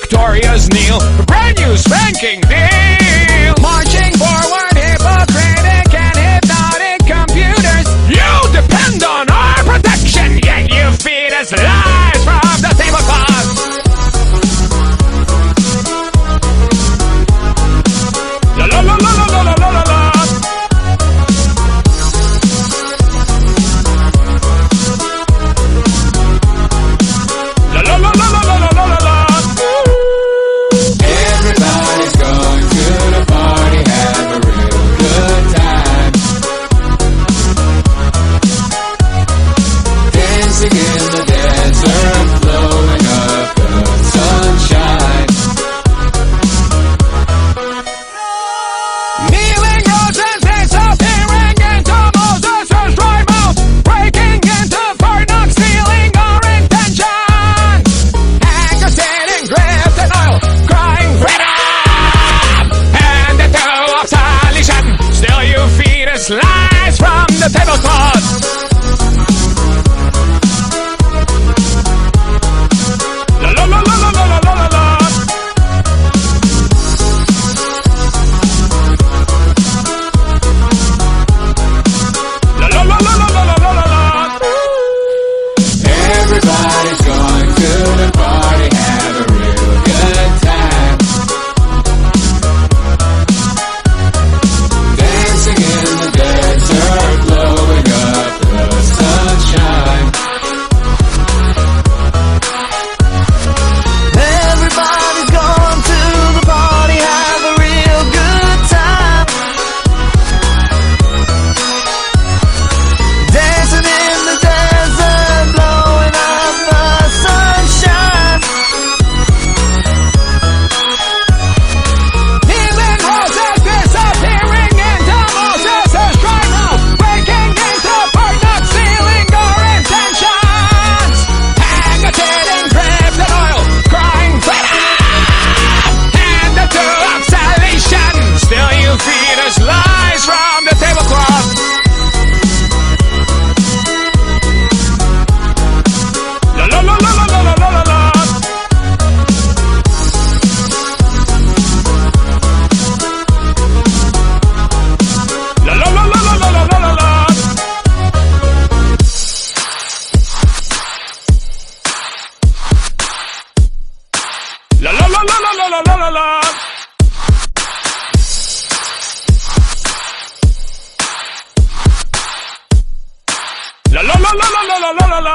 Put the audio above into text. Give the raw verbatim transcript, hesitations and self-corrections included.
Victoria's kneel for brand new spanking deal. Marching forward, hypocritic and hypnotic computers. You depend on our protection, yet you feed us lies from the tablecloth. La la la la la la la la la. La la la la la la la la. Everybody's going to the party, have a real good time. Dancing in the desert, blowing up the sunshine. Kneeling roses disappearing into Moses' dry mouth, breaking into Fort Knox, stealing our intention. Anger sitting, gripped in oil, crying freedom, and the toe of salvation. Still you feed us lies from the tablecloth. La la la la la la la la la. La la la la la la la la la. Everybody's going to the party, have a real good time. Dancing in the desert, blowing up the sunshine. Everybody's going to the party, have a real good time. Dancing in the desert, blowing up the sunshine. Kneeling roses disappearing into Moses' dry mouth, breaking into Fort Knox, stealing our intentions. Agitating, gripped in oil, crying freedom, and the tool of salvation. Still you feed us lies from the tablecloth. La la la la la la la la la. La la la la la la la la la. La la la la la la la la la. La la la la la la la la la.